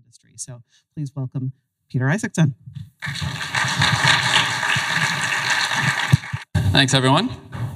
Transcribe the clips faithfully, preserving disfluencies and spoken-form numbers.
industry. So please welcome Peter Isaacson. Thanks, everyone.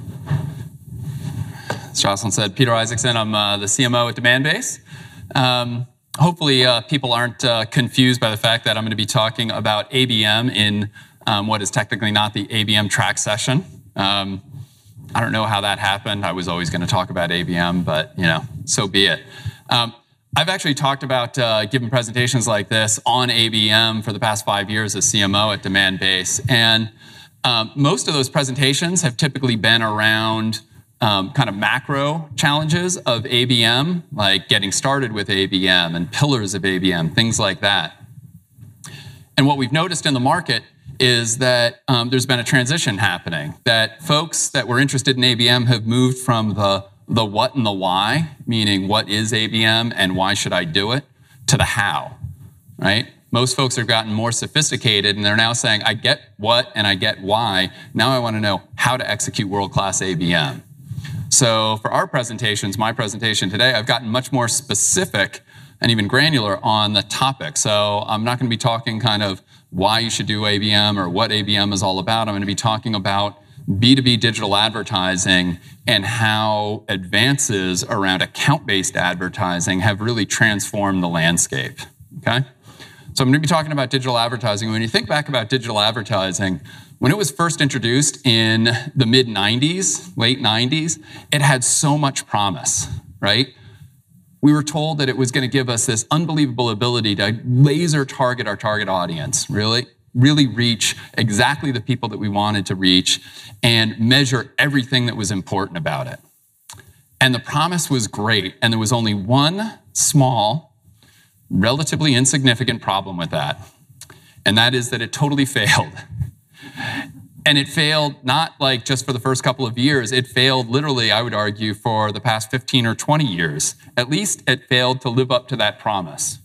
As Jocelyn said, Peter Isaacson, I'm uh, the C M O at Demandbase. Um, hopefully uh, people aren't uh, confused by the fact that I'm going to be talking about A B M in um, what is technically not the A B M track session. Um, I don't know how that happened. I was always going to talk about A B M, but you know, so be it. Um, I've actually talked about uh, giving presentations like this on A B M for the past five years as C M O at Demandbase, and um, most of those presentations have typically been around um, kind of macro challenges of A B M, like getting started with A B M and pillars of A B M, things like that. And what we've noticed in the market is that um, there's been a transition happening, that folks that were interested in A B M have moved from the the what and the why, meaning what is A B M and why should I do it, to the how, right? Most folks have gotten more sophisticated and they're now saying, I get what and I get why. Now I want to know how to execute world-class A B M. So for our presentations, my presentation today, I've gotten much more specific and even granular on the topic. So I'm not going to be talking kind of why you should do A B M or what A B M is all about. I'm going to be talking about B two B digital advertising and how advances around account-based advertising have really transformed the landscape, okay? So I'm going to be talking about digital advertising. When you think back about digital advertising, when it was first introduced in the mid nineties, late nineties, it had so much promise, right? We were told that it was going to give us this unbelievable ability to laser target our target audience, really, really reach exactly the people that we wanted to reach and measure everything that was important about it. And the promise was great, and there was only one small, relatively insignificant problem with that, and that is that it totally failed. And it failed not like just for the first couple of years, it failed literally, I would argue, for the past fifteen or twenty years. At least it failed to live up to that promise.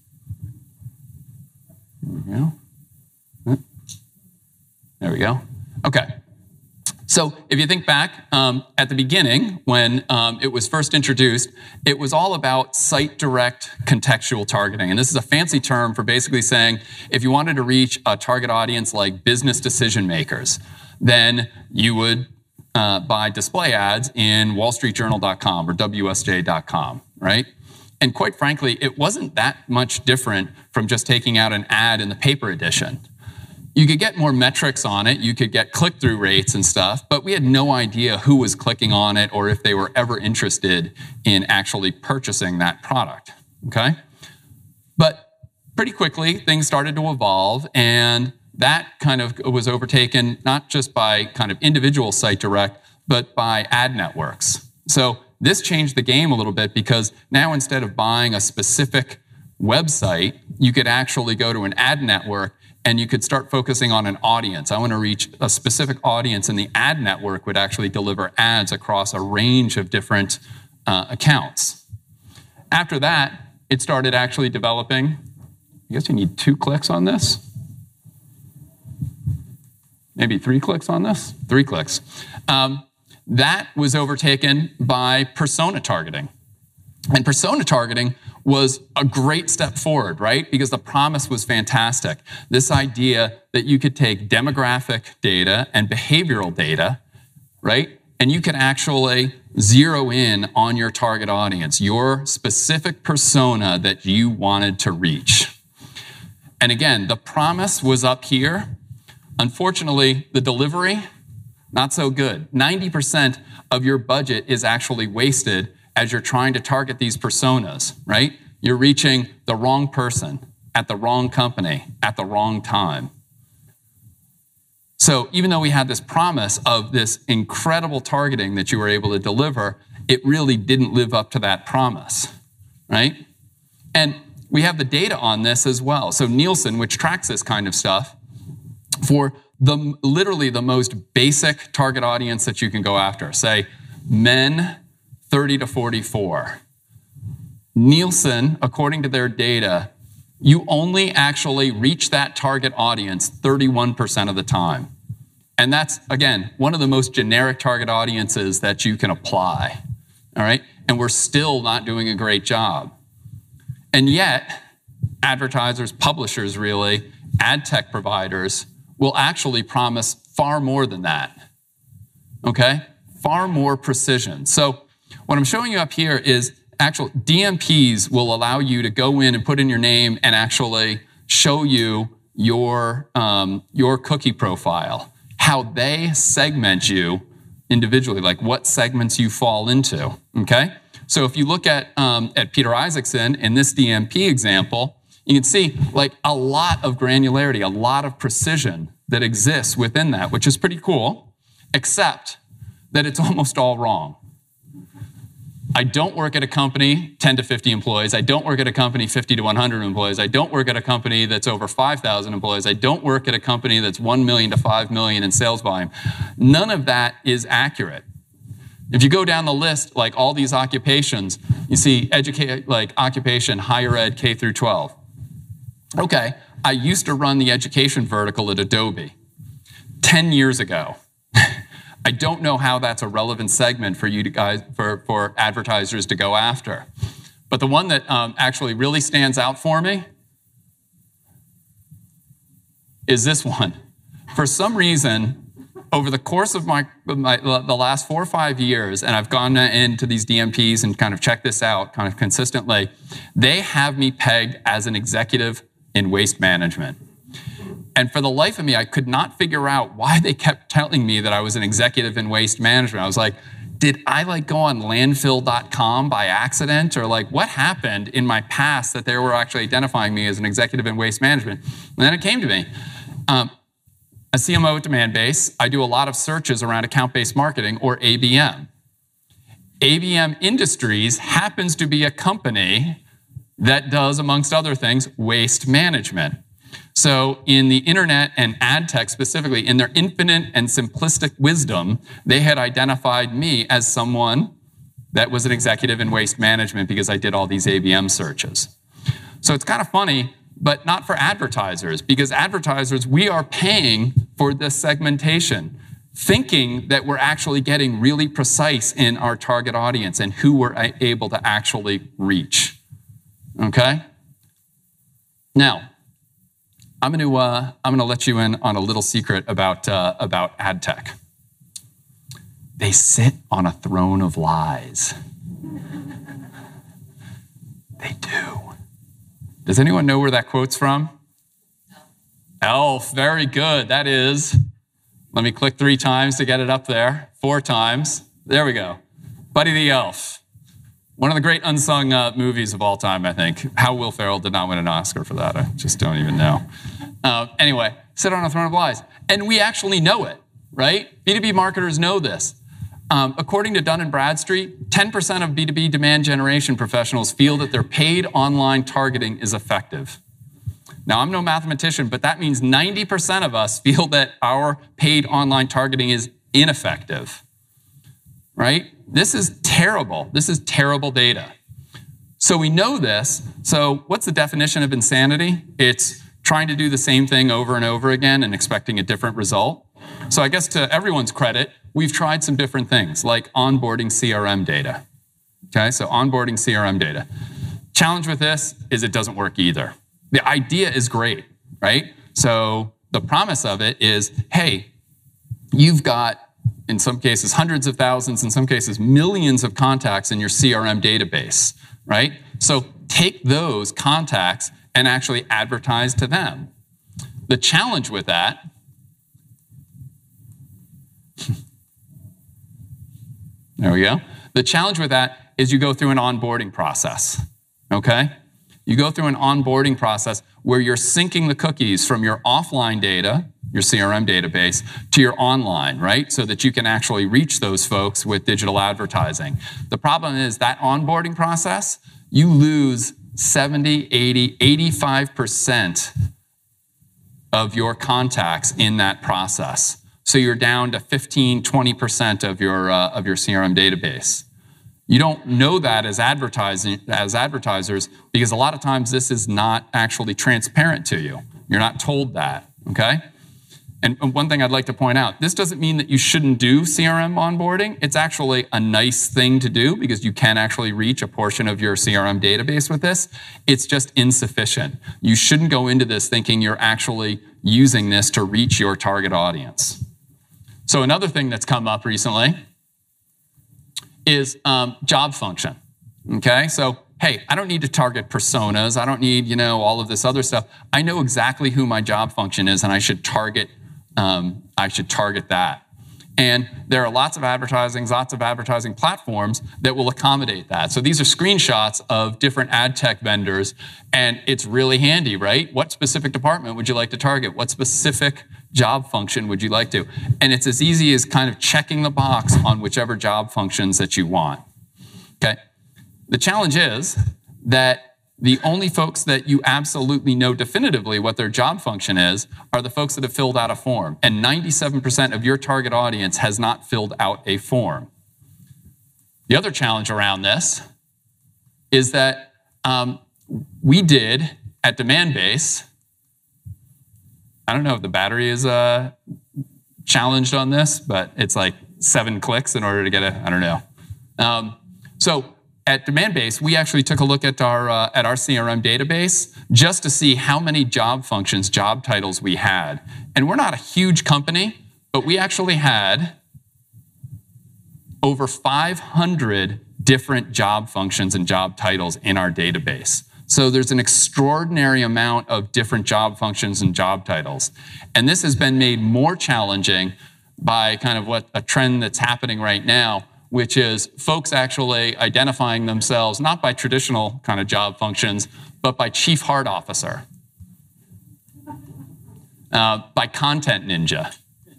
There we go. There we go. Okay. So if you think back um, at the beginning, when um, it was first introduced, it was all about site direct contextual targeting. And this is a fancy term for basically saying if you wanted to reach a target audience like business decision makers, then you would uh, buy display ads in wall street journal dot com or W S J dot com, right? And quite frankly, it wasn't that much different from just taking out an ad in the paper edition. You could get more metrics on it, you could get click-through rates and stuff, but we had no idea who was clicking on it or if they were ever interested in actually purchasing that product, okay? But pretty quickly, things started to evolve, and that kind of was overtaken not just by kind of individual site direct, but by ad networks. So this changed the game a little bit because now instead of buying a specific website, you could actually go to an ad network and you could start focusing on an audience. I want to reach a specific audience, and the ad network would actually deliver ads across a range of different uh, accounts. After that, it started actually developing. I guess you need two clicks on this. Maybe three clicks on this? Three clicks. Um, that was overtaken by persona targeting. And persona targeting was a great step forward, right? Because the promise was fantastic. This idea that you could take demographic data and behavioral data, right? And you could actually zero in on your target audience, your specific persona that you wanted to reach. And again, the promise was up here. Unfortunately, the delivery, not so good. ninety percent of your budget is actually wasted as you're trying to target these personas, right? You're reaching the wrong person at the wrong company at the wrong time. So even though we had this promise of this incredible targeting that you were able to deliver, it really didn't live up to that promise, right? And we have the data on this as well. So Nielsen, which tracks this kind of stuff, for the literally the most basic target audience that you can go after, say men thirty to forty-four. Nielsen, according to their data, you only actually reach that target audience thirty-one percent of the time. And that's, again, one of the most generic target audiences that you can apply, all right? And we're still not doing a great job. And yet, advertisers, publishers really, ad tech providers will actually promise far more than that, okay? Far more precision. So what I'm showing you up here is actual D M Ps will allow you to go in and put in your name and actually show you your, um, your cookie profile, how they segment you individually, like what segments you fall into, okay? So if you look at, um, at Peter Isaacson in this D M P example, you can see like a lot of granularity, a lot of precision that exists within that, which is pretty cool, except that it's almost all wrong. I don't work at a company ten to fifty employees. I don't work at a company fifty to one hundred employees. I don't work at a company that's over five thousand employees. I don't work at a company that's one million to five million in sales volume. None of that is accurate. If you go down the list, like all these occupations, you see educate, like occupation, higher ed, K through twelve. Okay, I used to run the education vertical at Adobe ten years ago. I don't know how that's a relevant segment for you to guys, for, for advertisers to go after. But the one that um, actually really stands out for me is this one. For some reason, over the course of my, my the last four or five years, and I've gone into these D M Ps and kind of checked this out kind of consistently, they have me pegged as an executive in waste management. And for the life of me, I could not figure out why they kept telling me that I was an executive in waste management. I was like, did I like go on landfill dot com by accident? Or like what happened in my past that they were actually identifying me as an executive in waste management? And then it came to me. Um, a C M O at Demandbase, I do a lot of searches around account-based marketing or A B M. A B M Industries happens to be a company that does, amongst other things, waste management. So in the internet and ad tech specifically, in their infinite and simplistic wisdom, they had identified me as someone that was an executive in waste management because I did all these A B M searches. So it's kind of funny, but not for advertisers, because advertisers, we are paying for this segmentation, thinking that we're actually getting really precise in our target audience and who we're able to actually reach, okay? Now, I'm going to uh, I'm going to let you in on a little secret about uh, about ad tech. They sit on a throne of lies. They do. Does anyone know where that quote's from? Elf. Very good. That is. Let me click three times to get it up there. Four times. There we go. Buddy the Elf. One of the great unsung uh, movies of all time, I think. How Will Ferrell did not win an Oscar for that, I just don't even know. Uh, anyway, sit on a throne of lies. And we actually know it, right? B two B marketers know this. Um, according to Dun and Bradstreet, ten percent of B two B demand generation professionals feel that their paid online targeting is effective. Now, I'm no mathematician, but that means ninety percent of us feel that our paid online targeting is ineffective, right? This is terrible. This is terrible data. So we know this. So what's the definition of insanity? It's trying to do the same thing over and over again and expecting a different result. So I guess to everyone's credit, we've tried some different things like onboarding C R M data. Okay, so onboarding C R M data. Challenge with this is it doesn't work either. The idea is great, right? So the promise of it is, hey, you've got, in some cases, hundreds of thousands, in some cases, millions of contacts in your C R M database, right? So take those contacts and actually advertise to them. The challenge with that there we go. The challenge with that is you go through an onboarding process, okay? You go through an onboarding process where you're syncing the cookies from your offline data, your C R M database, to your online, right? So that you can actually reach those folks with digital advertising. The problem is that onboarding process, you lose seventy, eighty, eighty-five percent of your contacts in that process. So you're down to fifteen, twenty percent of your, uh, of your C R M database. You don't know that as advertising as advertisers because a lot of times this is not actually transparent to you. You're not told that, okay? And one thing I'd like to point out, this doesn't mean that you shouldn't do C R M onboarding. It's actually a nice thing to do because you can actually reach a portion of your C R M database with this. It's just insufficient. You shouldn't go into this thinking you're actually using this to reach your target audience. So another thing that's come up recently is um, job function. Okay, so hey, I don't need to target personas. I don't need, you know, all of this other stuff. I know exactly who my job function is, and I should target Um, I should target that. And there are lots of advertising, lots of advertising platforms that will accommodate that. So these are screenshots of different ad tech vendors, and it's really handy, right? What specific department would you like to target? What specific job function would you like to? And it's as easy as kind of checking the box on whichever job functions that you want. Okay. The challenge is that the only folks that you absolutely know definitively what their job function is are the folks that have filled out a form. And ninety-seven percent of your target audience has not filled out a form. The other challenge around this is that um, we did at Demandbase, I don't know if the battery is uh, challenged on this, but it's like seven clicks in order to get a, I don't know. Um, so, At Demandbase, we actually took a look at our, uh, at our C R M database just to see how many job functions, job titles we had. And we're not a huge company, but we actually had over five hundred different job functions and job titles in our database. So there's an extraordinary amount of different job functions and job titles. And this has been made more challenging by kind of what a trend that's happening right now, which is folks actually identifying themselves not by traditional kind of job functions, but by chief heart officer, uh, by content ninja,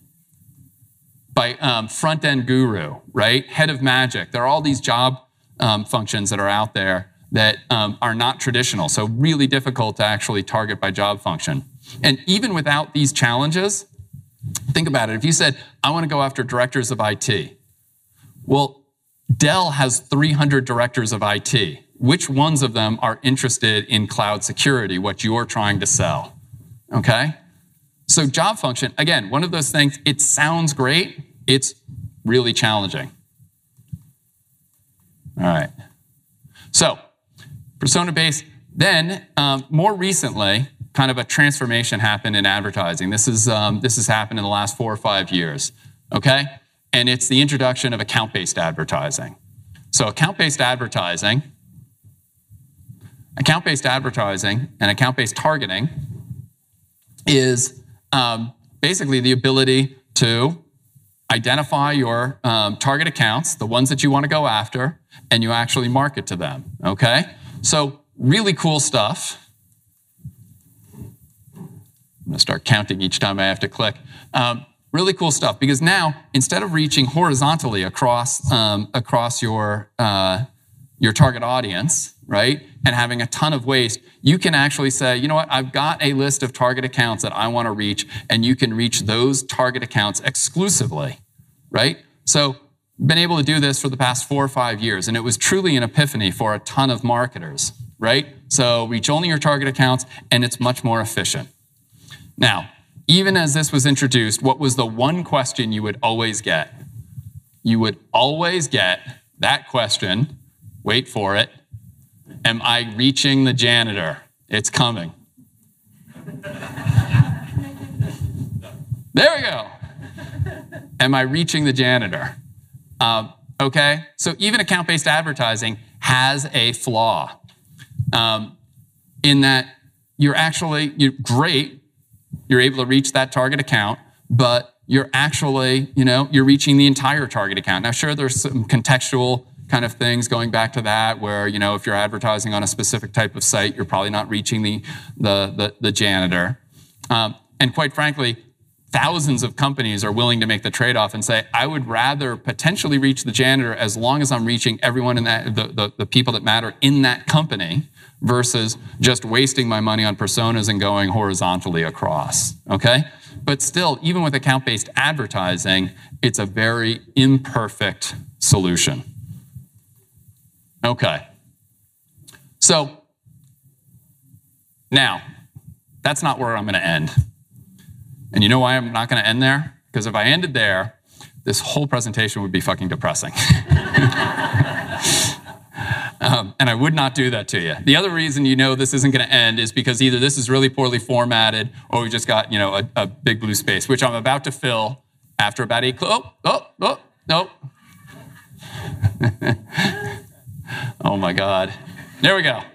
by um, front-end guru, right? Head of magic. There are all these job um, functions that are out there that um, are not traditional, so really difficult to actually target by job function. And even without these challenges, think about it. If you said, I want to go after directors of I T, well, Dell has three hundred directors of I T. Which ones of them are interested in cloud security, what you're trying to sell? Okay? So job function, again, one of those things, it sounds great, it's really challenging. All right. So, persona-based, then um, more recently, kind of a transformation happened in advertising. This is um, this has happened in the last four or five years, okay? And it's the introduction of account-based advertising. So account-based advertising, account-based advertising and account-based targeting is um, basically the ability to identify your um, target accounts, the ones that you want to go after, and you actually market to them, okay? So really cool stuff. I'm going to start counting each time I have to click. Um, really cool stuff, because now, instead of reaching horizontally across, um, across your, uh, your target audience, right, and having a ton of waste, you can actually say, you know what, I've got a list of target accounts that I want to reach, and you can reach those target accounts exclusively, right? So, been able to do this for the past four or five years, and it was truly an epiphany for a ton of marketers, right? So, reach only your target accounts, and it's much more efficient. Now, even as this was introduced, what was the one question you would always get? You would always get that question, wait for it, am I reaching the janitor? It's coming. There we go. Am I reaching the janitor? Um, okay, so even account-based advertising has a flaw um, in that you're actually, you're great, you're able to reach that target account, but you're actually, you know, you're reaching the entire target account. Now, sure, there's some contextual kind of things going back to that where, you know, if you're advertising on a specific type of site, you're probably not reaching the, the, the, the janitor. Um, and quite frankly, thousands of companies are willing to make the trade-off and say, I would rather potentially reach the janitor as long as I'm reaching everyone in that, the, the, the people that matter in that company, versus just wasting my money on personas and going horizontally across, okay? But still, even with account-based advertising, it's a very imperfect solution. Okay. So, now, that's not where I'm gonna end. And you know why I'm not going to end there? Because if I ended there, this whole presentation would be fucking depressing. um, and I would not do that to you. The other reason you know this isn't going to end is because either this is really poorly formatted or we just got, you know, a, a big blue space, which I'm about to fill after about eight. Oh, oh, oh, no. Oh my God. There we go.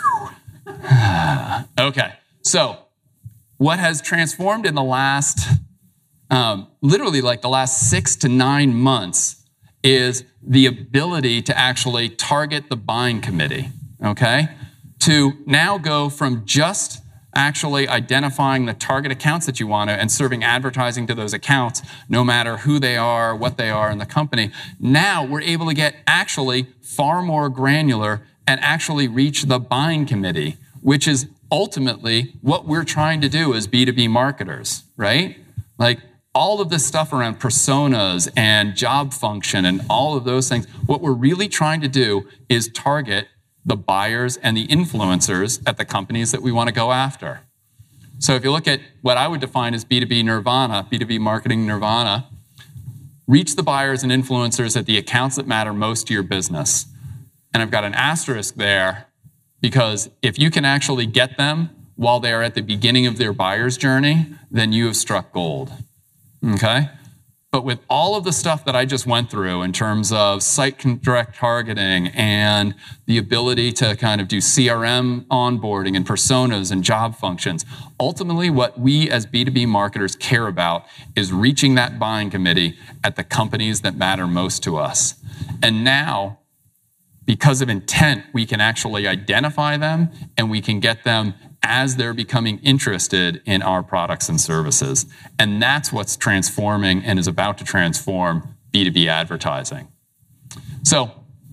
Okay. So what has transformed in the last, um, literally like the last six to nine months is the ability to actually target the buying committee, okay? To now go from just actually identifying the target accounts that you want to and serving advertising to those accounts, no matter who they are, what they are in the company. Now we're able to get actually far more granular and actually reach the buying committee, which is ultimately what we're trying to do as B two B marketers, right? Like all of this stuff around personas and job function and all of those things, what we're really trying to do is target the buyers and the influencers at the companies that we want to go after. So if you look at what I would define as B two B nirvana, B two B marketing nirvana, reach the buyers and influencers at the accounts that matter most to your business. And I've got an asterisk there because if you can actually get them while they're at the beginning of their buyer's journey, then you have struck gold, okay? But with all of the stuff that I just went through in terms of site direct targeting and the ability to kind of do C R M onboarding and personas and job functions, ultimately what we as B two B marketers care about is reaching that buying committee at the companies that matter most to us. And now, because of intent, we can actually identify them and we can get them as they're becoming interested in our products and services. And that's what's transforming and is about to transform B two B advertising. So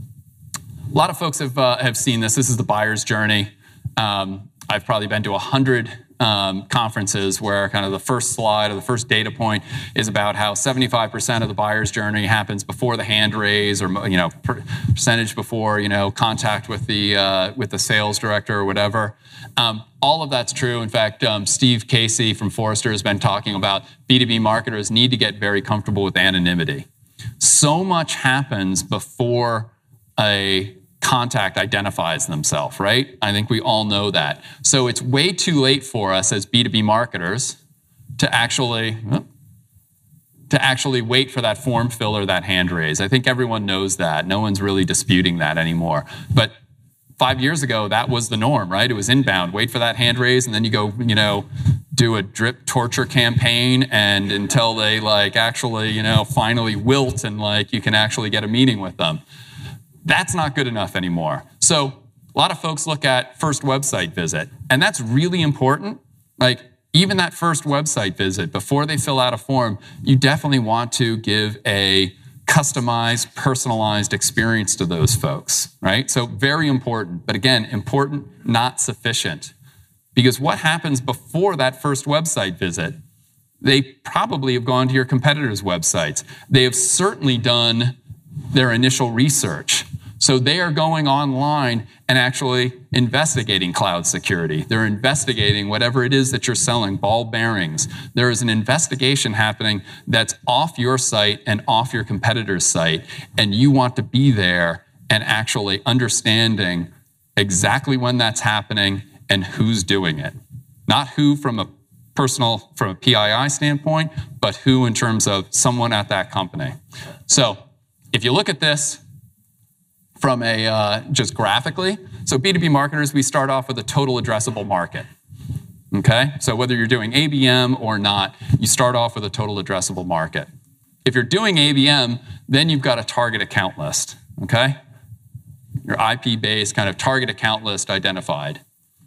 a lot of folks have, uh, have seen this. This is the buyer's journey. Um, I've probably been to a hundred um, conferences where kind of the first slide or the first data point is about how seventy-five percent of the buyer's journey happens before the hand raise or, you know, per percentage before, you know, contact with the, uh, with the sales director or whatever. Um, all of that's true. In fact, um, Steve Casey from Forrester has been talking about B two B marketers need to get very comfortable with anonymity. So much happens before a contact identifies themselves, right? I think we all know that. So it's way too late for us as B two B marketers to actually, to actually wait for that form fill or that hand raise. I think everyone knows that. No one's really disputing that anymore. But five years ago, that was the norm, right? It was inbound. Wait for that hand raise, and then you go, you know, do a drip torture campaign, and until they like actually, you know, finally wilt and like you can actually get a meeting with them. That's not good enough anymore. So a lot of folks look at first website visit, and that's really important. Like even that first website visit, before they fill out a form, you definitely want to give a customized, personalized experience to those folks, right? So very important, but again, important, not sufficient. Because what happens before that first website visit? They probably have gone to your competitors' websites. They have certainly done their initial research. So they are going online and actually investigating cloud security. They're investigating whatever it is that you're selling, ball bearings. There is an investigation happening that's off your site and off your competitor's site, and you want to be there and actually understanding exactly when that's happening and who's doing it. Not who from a personal, from a P I I standpoint, but who in terms of someone at that company. So if you look at this from a, uh, just graphically, so B two B marketers, we start off with a total addressable market, okay? So whether you're doing A B M or not, you start off with a total addressable market. If you're doing A B M, then you've got a target account list, okay? Your I P-based kind of target account list identified.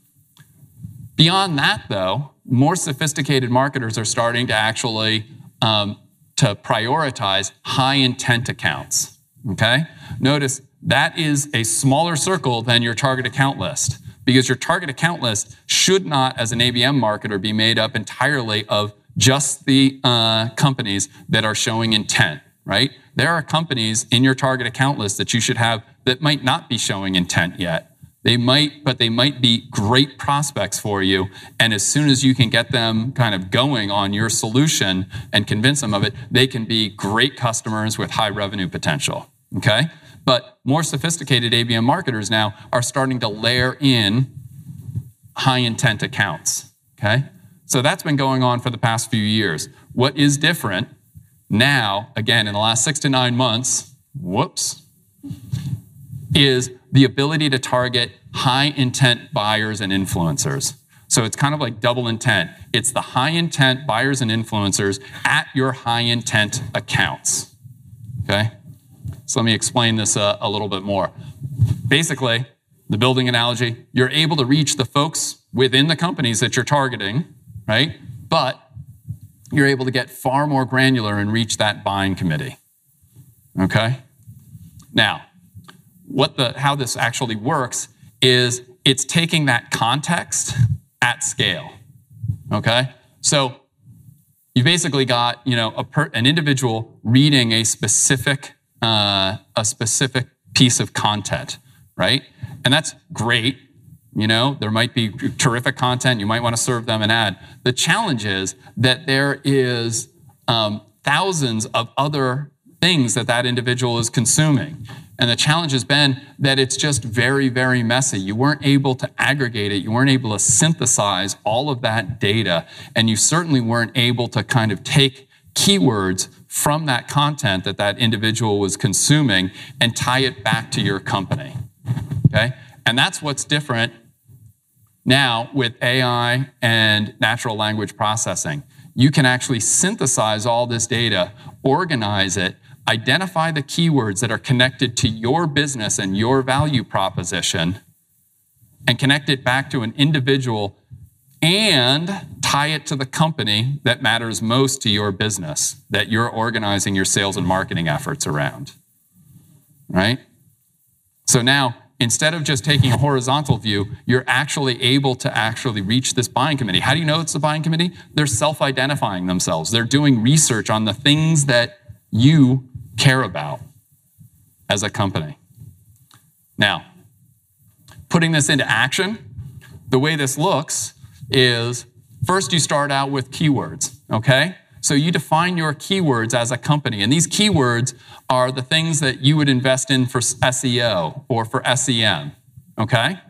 Beyond that, though, more sophisticated marketers are starting to actually um, to prioritize high-intent accounts, okay? Notice that is a smaller circle than your target account list, because your target account list should not, as an A B M marketer, be made up entirely of just the uh, companies that are showing intent, right? There are companies in your target account list that you should have that might not be showing intent yet. They might, but they might be great prospects for you. And as soon as you can get them kind of going on your solution and convince them of it, they can be great customers with high revenue potential, okay? But more sophisticated A B M marketers now are starting to layer in high intent accounts, okay? So that's been going on for the past few years. What is different now, again, in the last six to nine months, whoops, is the ability to target high intent buyers and influencers. So it's kind of like double intent. It's the high intent buyers and influencers at your high intent accounts, okay? So let me explain this a, a little bit more. Basically, the building analogy, you're able to reach the folks within the companies that you're targeting, right? But you're able to get far more granular and reach that buying committee, okay? Now, what the how this actually works is it's taking that context at scale, okay? So you basically got, you know, a per, an individual reading a specific uh, a specific piece of content, right? And that's great. You know, there might be terrific content. You might want to serve them an ad. The challenge is that there is um, thousands of other things that that individual is consuming. And the challenge has been that it's just very, very messy. You weren't able to aggregate it. You weren't able to synthesize all of that data. And you certainly weren't able to kind of take keywords from that content that that individual was consuming and tie it back to your company, okay? And that's what's different now with A I and natural language processing. You can actually synthesize all this data, organize it, identify the keywords that are connected to your business and your value proposition, and connect it back to an individual and tie it to the company that matters most to your business, that you're organizing your sales and marketing efforts around, right? So now, instead of just taking a horizontal view, you're actually able to actually reach this buying committee. How do you know it's the buying committee? They're self-identifying themselves. They're doing research on the things that you care about as a company. Now, putting this into action, the way this looks is first you start out with keywords, okay? So you define your keywords as a company, and these keywords are the things that you would invest in for S E O or for S E M, okay?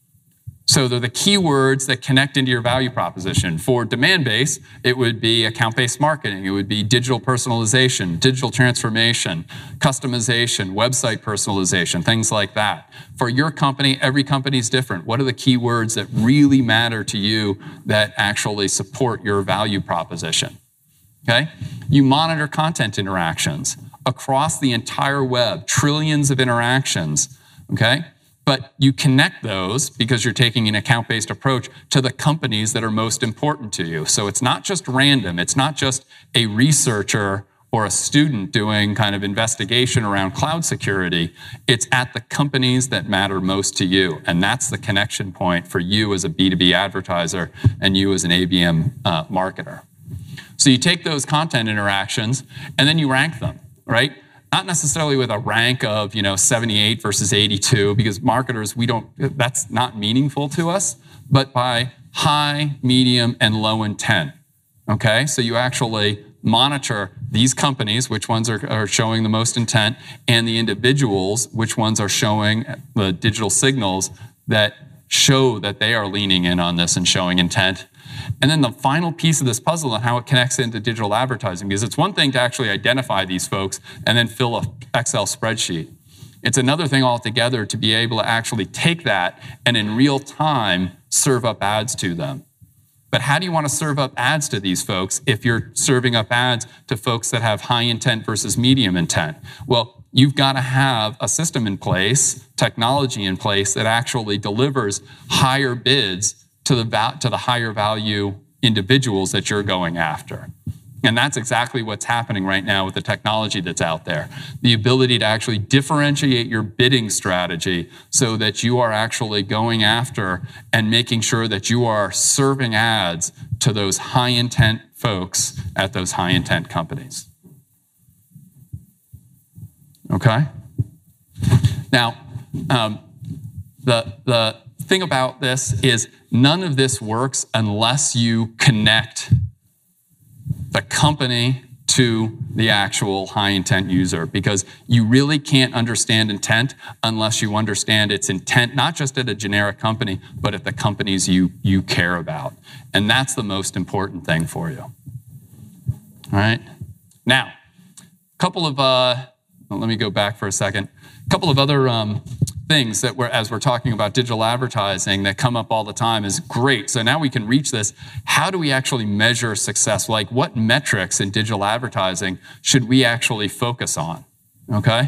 So they're the keywords that connect into your value proposition. For demand-based, it would be account-based marketing. It would be digital personalization, digital transformation, customization, website personalization, things like that. For your company, every company is different. What are the keywords that really matter to you that actually support your value proposition? Okay? You monitor content interactions across the entire web, trillions of interactions, okay? But you connect those, because you're taking an account-based approach, to the companies that are most important to you. So it's not just random. It's not just a researcher or a student doing kind of investigation around cloud security. It's at the companies that matter most to you. And that's the connection point for you as a B two B advertiser and you as an A B M uh, marketer. So you take those content interactions and then you rank them, right? Not necessarily with a rank of, you know, seventy-eight versus eighty-two, because marketers, we don't, that's not meaningful to us, but by high, medium, and low intent, okay? So you actually monitor these companies, which ones are, are showing the most intent, and the individuals, which ones are showing the digital signals that show that they are leaning in on this and showing intent. And then the final piece of this puzzle and how it connects into digital advertising, because it's one thing to actually identify these folks and then fill an Excel spreadsheet. It's another thing altogether to be able to actually take that and in real time serve up ads to them. But how do you want to serve up ads to these folks if you're serving up ads to folks that have high intent versus medium intent? Well, you've got to have a system in place, technology in place that actually delivers higher bids to the val- to the higher value individuals that you're going after. And that's exactly what's happening right now with the technology that's out there. The ability to actually differentiate your bidding strategy so that you are actually going after and making sure that you are serving ads to those high intent folks at those high intent companies. Okay? Now, um, the, the thing about this is none of this works unless you connect the company to the actual high intent user, because you really can't understand intent unless you understand its intent, not just at a generic company, but at the companies you, you care about. And that's the most important thing for you. All right. Now, a couple of, uh, well, let me go back for a second. A couple of other um, things that we're, as we're talking about digital advertising that come up all the time is great. So now we can reach this. How do we actually measure success? Like what metrics in digital advertising should we actually focus on? Okay.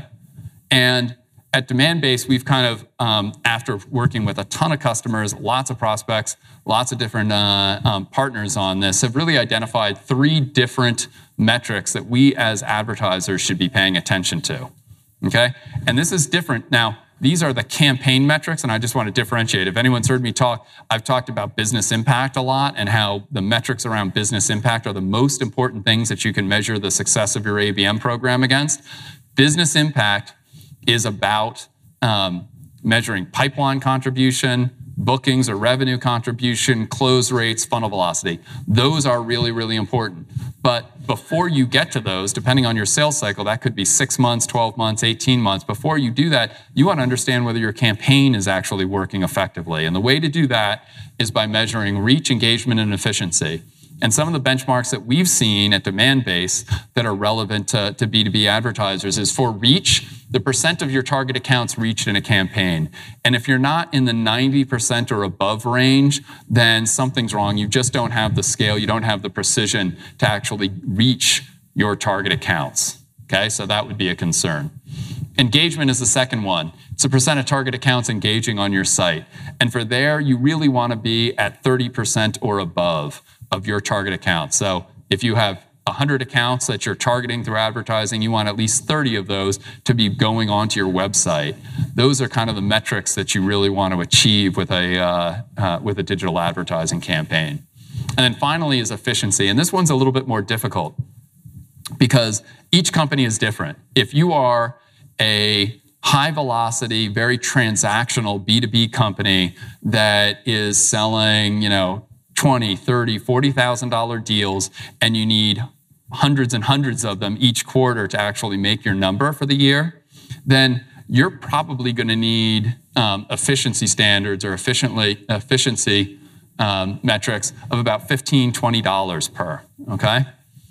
And at Demandbase, we've kind of, um, after working with a ton of customers, lots of prospects, lots of different uh, um, partners on this, have really identified three different metrics that we as advertisers should be paying attention to. Okay? And this is different. Now, these are the campaign metrics, and I just want to differentiate. If anyone's heard me talk, I've talked about business impact a lot and how the metrics around business impact are the most important things that you can measure the success of your A B M program against. Business impact is about um, measuring pipeline contribution, bookings or revenue contribution, close rates, funnel velocity. Those are really, really important. But before you get to those, depending on your sales cycle, that could be six months, twelve months, eighteen months. Before you do that, you want to understand whether your campaign is actually working effectively. And the way to do that is by measuring reach, engagement, and efficiency. And some of the benchmarks that we've seen at Demandbase that are relevant to, to B two B advertisers is for reach, the percent of your target accounts reached in a campaign. And if you're not in the ninety percent or above range, then something's wrong. You just don't have the scale, you don't have the precision to actually reach your target accounts. Okay, so that would be a concern. Engagement is the second one. It's a percent of target accounts engaging on your site. And for there, you really want to be at thirty percent or above of your target accounts. So if you have one hundred accounts that you're targeting through advertising, you want at least thirty of those to be going onto your website. Those are kind of the metrics that you really want to achieve with a, uh, uh, with a digital advertising campaign. And then finally is efficiency. And this one's a little bit more difficult because each company is different. If you are a high velocity, very transactional B two B company that is selling, you know, twenty, thirty, forty thousand dollar deals, and you need hundreds and hundreds of them each quarter to actually make your number for the year, then you're probably going to need um, efficiency standards or efficiently efficiency um, metrics of about fifteen, twenty dollars per. Okay.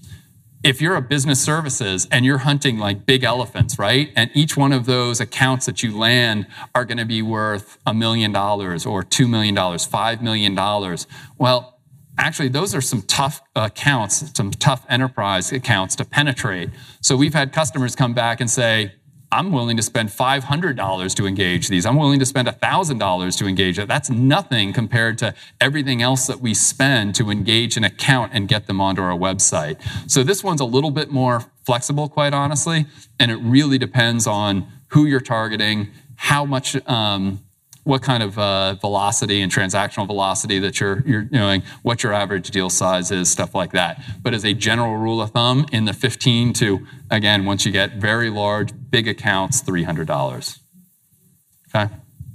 If you're a business services and you're hunting like big elephants, right? And each one of those accounts that you land are going to be worth a million dollars or two million dollars, five million dollars. Well, actually, those are some tough accounts, some tough enterprise accounts to penetrate. So we've had customers come back and say, I'm willing to spend five hundred dollars to engage these. I'm willing to spend one thousand dollars to engage it. That's nothing compared to everything else that we spend to engage an account and get them onto our website. So this one's a little bit more flexible, quite honestly, and it really depends on who you're targeting, how much, um, what kind of uh, velocity and transactional velocity that you're, you're doing, what your average deal size is, stuff like that. But as a general rule of thumb, in the fifteen to, again, once you get very large, big accounts, three hundred dollars. Okay?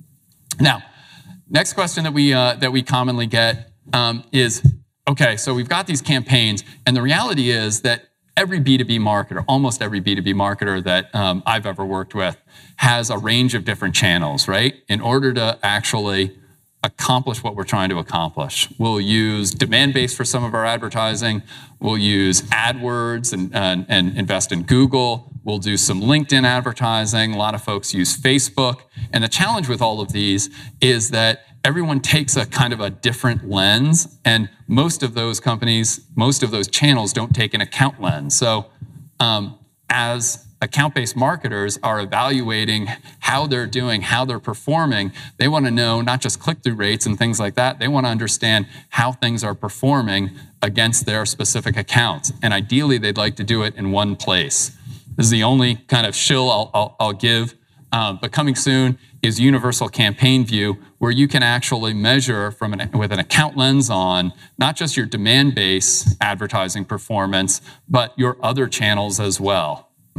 Now, next question that we, uh, that we commonly get um, is, okay, so we've got these campaigns, and the reality is that every B two B marketer, almost every B two B marketer that um, I've ever worked with, has a range of different channels, right? In order to actually accomplish what we're trying to accomplish. We'll use Demandbase for some of our advertising. We'll use AdWords and, and, and invest in Google. We'll do some LinkedIn advertising. A lot of folks use Facebook. And the challenge with all of these is that everyone takes a kind of a different lens, and most of those companies, most of those channels don't take an account lens. So um, as account-based marketers are evaluating how they're doing, how they're performing, they want to know not just click-through rates and things like that, they want to understand how things are performing against their specific accounts. And ideally, they'd like to do it in one place. This is the only kind of shill I'll, I'll, I'll give, uh, but coming soon is Universal Campaign View, where you can actually measure from an, with an account lens on not just your Demandbase advertising performance, but your other channels as well.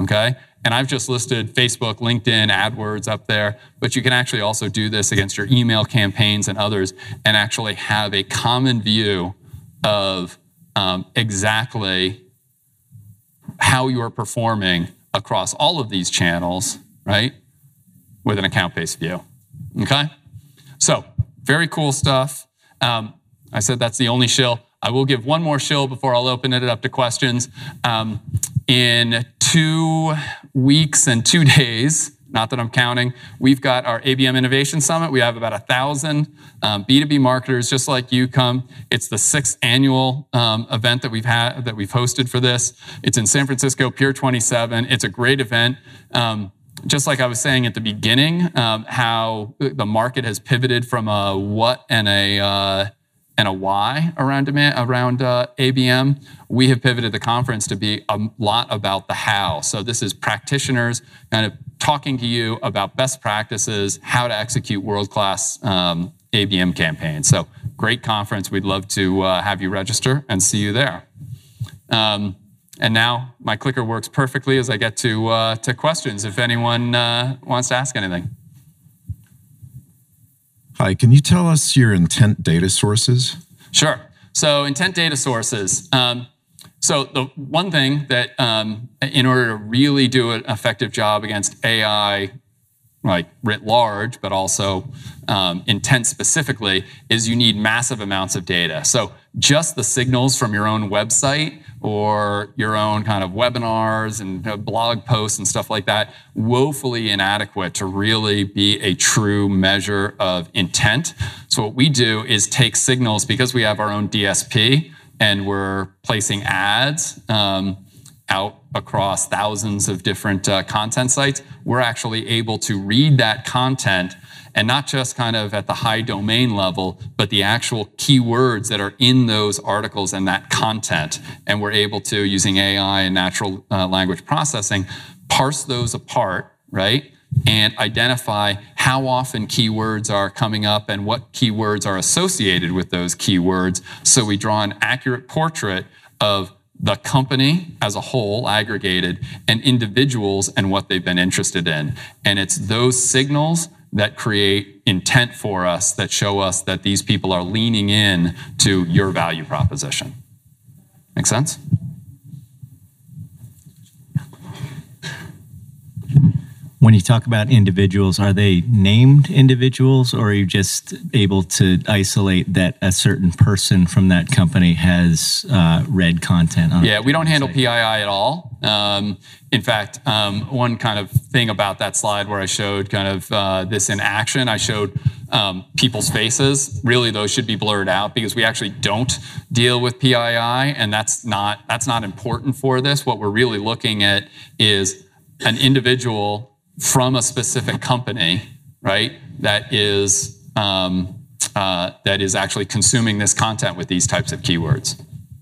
okay? And I've just listed Facebook, LinkedIn, AdWords up there, but you can actually also do this against your email campaigns and others and actually have a common view of um, exactly how you are performing across all of these channels, right? With an account-based view, okay? So, very cool stuff. Um, I said that's the only shill. I will give one more shill before I'll open it up to questions. Um, in two weeks and two days, not that I'm counting, we've got our A B M Innovation Summit. We have about a thousand um, B two B marketers just like you come. It's the sixth annual um, event that we've had, that we've hosted for this. It's in San Francisco, Pier twenty-seven. It's a great event. Um, just like I was saying at the beginning, um, how the market has pivoted from a what and a uh, and a why around demand, around uh, A B M, we have pivoted the conference to be a lot about the how. So this is practitioners kind of talking to you about best practices, how to execute world-class um, A B M campaigns. So great conference. We'd love to uh, have you register and see you there. Um, and now my clicker works perfectly as I get to uh, to questions. If anyone uh, wants to ask anything. Hi, can you tell us your intent data sources? Sure. So intent data sources. Um, so the one thing that um, in order to really do an effective job against A I, like writ large, but also um, intent specifically, is you need massive amounts of data. So just the signals from your own website or your own kind of webinars and uh, blog posts and stuff like that, woefully inadequate to really be a true measure of intent. So what we do is take signals, because we have our own D S P and we're placing ads um, out across thousands of different uh, content sites, we're actually able to read that content, and not just kind of at the high domain level, but the actual keywords that are in those articles and that content. And we're able to, using A I and natural uh, language processing, parse those apart, right? And identify how often keywords are coming up and what keywords are associated with those keywords. So we draw an accurate portrait of the company as a whole, aggregated, and individuals and what they've been interested in. And it's those signals that create intent for us, that show us that these people are leaning in to your value proposition. Make sense? When you talk about individuals, are they named individuals, or are you just able to isolate that a certain person from that company has uh, read content on it? Yeah, we don't handle P I I at all. Um, in fact, um, one kind of thing about that slide where I showed kind of uh, this in action, I showed um, people's faces. Really, those should be blurred out because we actually don't deal with P I I, and that's not that's not important for this. What we're really looking at is an individual from a specific company, right, that is um, uh, that is actually consuming this content with these types of keywords.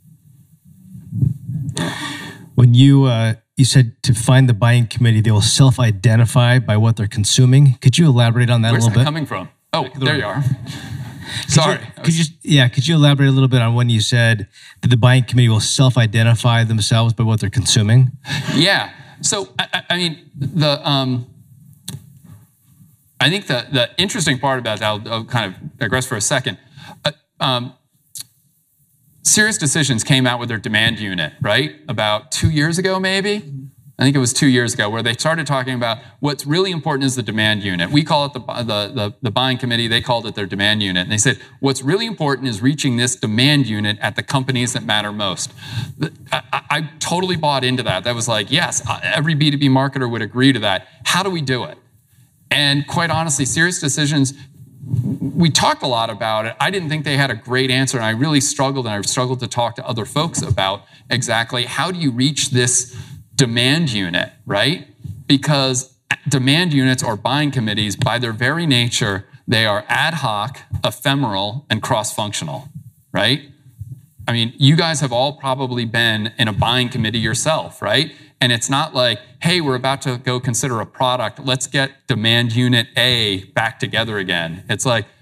When you uh, you said to find the buying committee, they will self-identify by what they're consuming. Could you elaborate on that Where's a little that bit? coming from? Oh, the there room. you are. Could Sorry. You, could you just yeah? Could you elaborate a little bit on when you said that the buying committee will self-identify themselves by what they're consuming? Yeah. So I, I mean the. Um, I think the, the interesting part about that, I'll, I'll kind of digress for a second. Uh, um, SiriusDecisions came out with their demand unit, right? About two years ago, maybe? I think it was two years ago, where they started talking about what's really important is the demand unit. We call it the, the, the, the buying committee. They called it their demand unit. And they said, what's really important is reaching this demand unit at the companies that matter most. I, I, I totally bought into that. That was like, yes, every B two B marketer would agree to that. How do we do it? And quite honestly, SiriusDecisions, we talked a lot about it. I didn't think they had a great answer, and I really struggled, and I struggled to talk to other folks about exactly how do you reach this demand unit, right? Because demand units or buying committees, by their very nature, they are ad hoc, ephemeral, and cross-functional, right? I mean, you guys have all probably been in a buying committee yourself, right? And it's not like, hey, we're about to go consider a product. Let's get demand unit A back together again. It's like,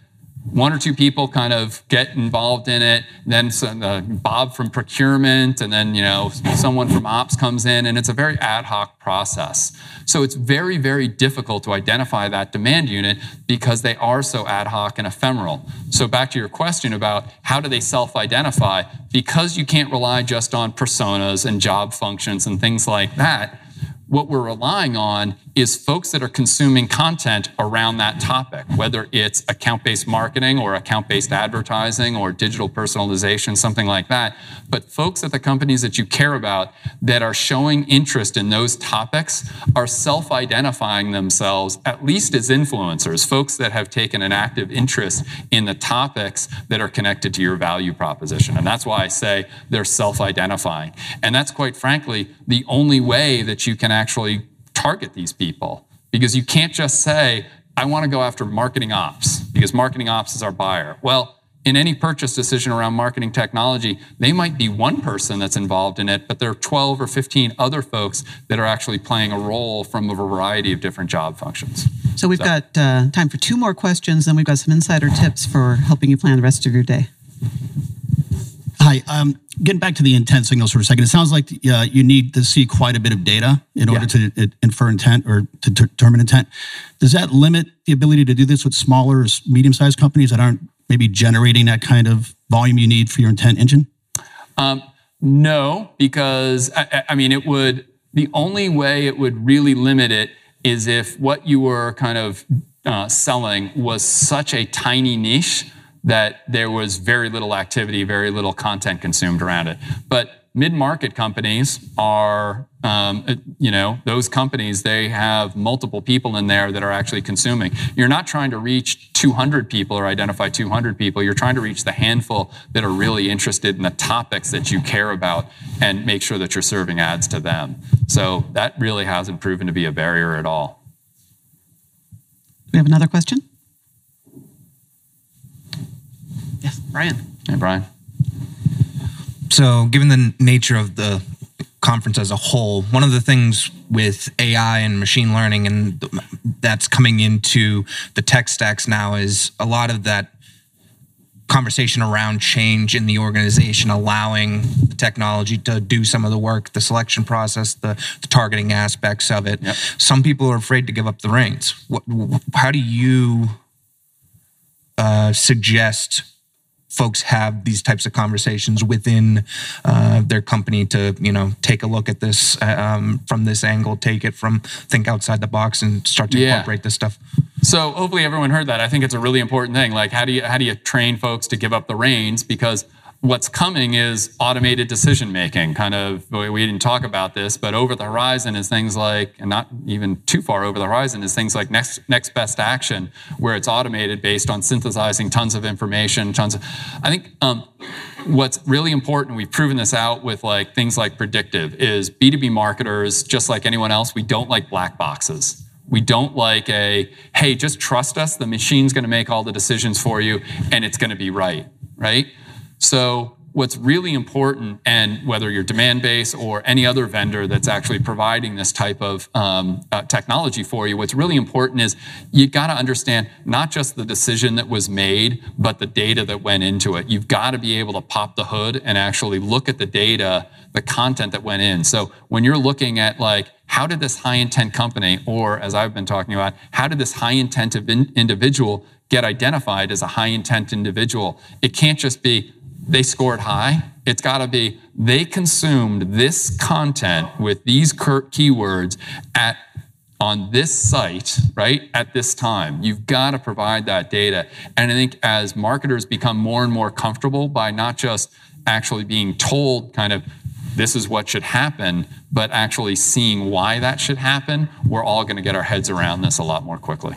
one or two people kind of get involved in it, then some, uh, Bob from procurement, and then, you know, someone from ops comes in, and it's a very ad hoc process. So it's very, very difficult to identify that demand unit because they are so ad hoc and ephemeral. So back to your question about how do they self-identify, because you can't rely just on personas and job functions and things like that, what we're relying on is folks that are consuming content around that topic, whether it's account-based marketing or account-based advertising or digital personalization, something like that. But folks at the companies that you care about that are showing interest in those topics are self-identifying themselves, at least as influencers, folks that have taken an active interest in the topics that are connected to your value proposition. And that's why I say they're self-identifying. And that's, quite frankly, the only way that you can actually target these people, because you can't just say, I want to go after marketing ops because marketing ops is our buyer. Well, in any purchase decision around marketing technology, they might be one person that's involved in it, but there are twelve or fifteen other folks that are actually playing a role from a variety of different job functions. So we've So- got uh, time for two more questions, and we've got some insider tips for helping you plan the rest of your day. Hi. Um, getting back to the intent signals for a second, it sounds like uh, you need to see quite a bit of data in order Yeah. to uh, infer intent or to t- determine intent. Does that limit the ability to do this with smaller or s- medium-sized companies that aren't maybe generating that kind of volume you need for your intent engine? Um, no, because I, I mean, it would, the only way it would really limit it is if what you were kind of uh, selling was such a tiny niche that there was very little activity, very little content consumed around it. But mid-market companies are, um, you know, those companies, they have multiple people in there that are actually consuming. You're not trying to reach two hundred people or identify two hundred people. You're trying to reach the handful that are really interested in the topics that you care about and make sure that you're serving ads to them. So that really hasn't proven to be a barrier at all. We have another question? Yes, Brian. Hey, Brian. So, given the nature of the conference as a whole, one of the things with A I and machine learning and that's coming into the tech stacks now is a lot of that conversation around change in the organization, allowing the technology to do some of the work, the selection process, the, the targeting aspects of it. Yep. Some people are afraid to give up the reins. What, how do you uh, suggest folks have these types of conversations within uh, their company to, you know, take a look at this um, from this angle, take it from, think outside the box and start to Yeah. incorporate this stuff? So hopefully everyone heard that. I think it's a really important thing. Like, how do you how do you train folks to give up the reins? Because what's coming is automated decision making. Kind of, we didn't talk about this, but over the horizon is things like, and not even too far over the horizon, is things like next next best action, where it's automated based on synthesizing tons of information, tons of. I think um, what's really important, we've proven this out with like things like predictive, is B two B marketers, just like anyone else, we don't like black boxes. We don't like a, hey, just trust us, the machine's gonna make all the decisions for you and it's gonna be right, right? So what's really important, and whether you're Demandbase or any other vendor that's actually providing this type of um, uh, technology for you, what's really important is you gotta understand not just the decision that was made, but the data that went into it. You've gotta be able to pop the hood and actually look at the data, the content that went in. So when you're looking at like, how did this high intent company, or as I've been talking about, how did this high intent in- individual get identified as a high intent individual? It can't just be, they scored high. It's got to be they consumed this content with these keywords at on this site, right, at this time. You've got to provide that data. And I think as marketers become more and more comfortable by not just actually being told kind of this is what should happen, but actually seeing why that should happen, we're all going to get our heads around this a lot more quickly.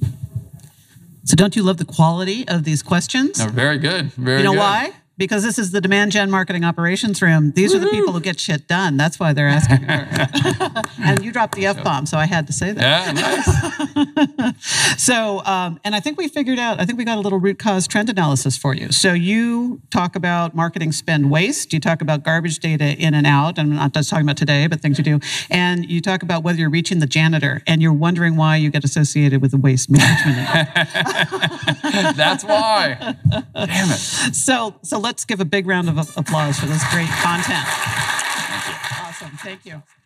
So don't you love the quality of these questions? No, very good. Very You know good. why? Because this is the Demand Gen Marketing Operations Room. These are the people who get shit done. That's why they're asking her. And you dropped the F-bomb, so I had to say that. Yeah, nice. So, um, and I think we figured out, I think we got a little root cause trend analysis for you. So you talk about marketing spend waste. You talk about garbage data in and out. And I'm not just talking about today, but things you do. And you talk about whether you're reaching the janitor and you're wondering why you get associated with the waste management. That's why. Damn it. So, so let's give a big round of applause for this great content. Awesome. Thank you.